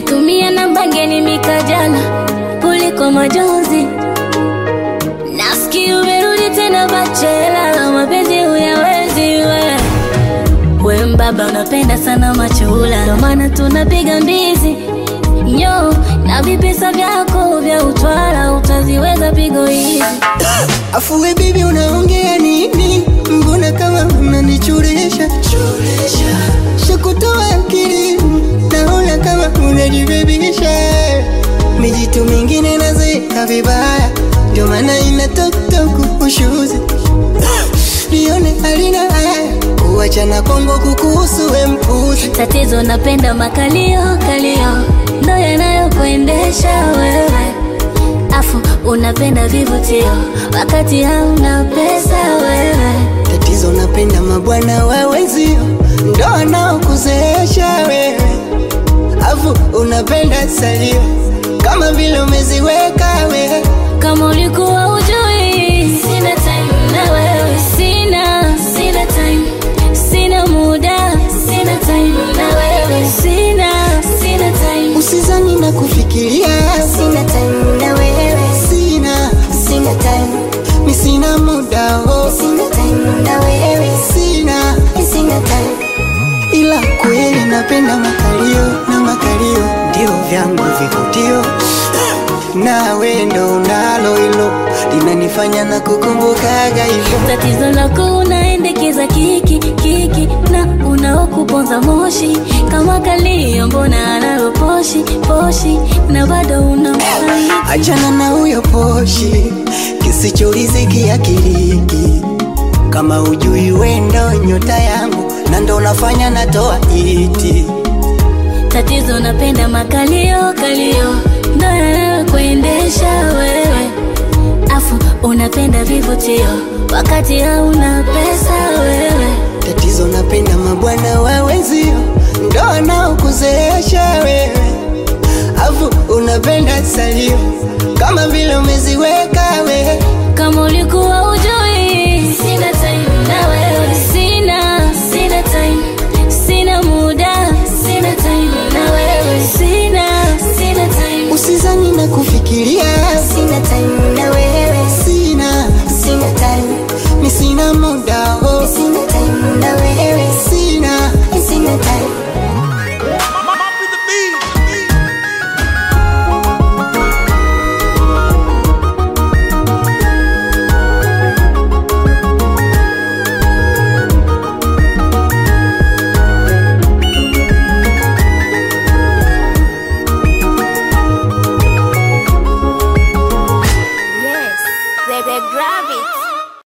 Ungenitumia na bangeni mikajana kuliko majonzi. Nasikia umerudi tena bachela, mapenzi huyawezi wewe. We mbaba unapenda sana machula, ndo maana tunapiga mbizi nyo na vipesa vyako vya utwala utaziweza pigo hizi. Afu we bibi unaongea nini? Mbona kama unanichuresha? Shakutoa akili, naona kama unajibebisha. Mijitu mingine nazeka vibaya, ndio maana ina tok ushuzi. Nione halina haya, uachana Kongo kukuhusu we mpuzi. Tatizo napenda makalio, kalio ndo yanayokuendesha wewe. Afu unapenda vivutio wakati hauna pesa wewe. Tatizo napenda mabwana wawezio, ndo wanaokuzeesha wewe. Afu unapenda salio kama vile umeziweka wewe. Kama ulikuwa ujui, sina time na wewe. Sina time, sina muda, sina time na wewe. Sina time. Usizani na kufikiria, Sina time na wewe. Sina time, mi sina muda ho. Sina time na wewe. Sina time. ila kweli napenda makalio, na makalio ndio vyangu vivutio. Na wendo unalo hilo linanifanya na kukumbukaga hivyo. Tatizo lako unaendekeza kiki na unaokuponza moshi kama kalio, mbona analo poshi na bado unamfanya. Achana na huyo poshi kisichoriziki akiliki. Kama ujui wendo nyota yangu, na ndo unafanya natoa iti. Tatizo napenda makalio, ndo yanayokuendesha wewe. Afu unapenda vivutio wakati hauna pesa wewe. Tatizo napenda mabwana wawezio, ndo wanaokuzeesha wewe. Afu unapenda salio kama vile umeziweka wewe. Kama ulikuwa ujui, sina time na wewe. Sina time, sina muda, sina time na wewe. Sina time. Usizani na kufikiria, Sina time na wewe.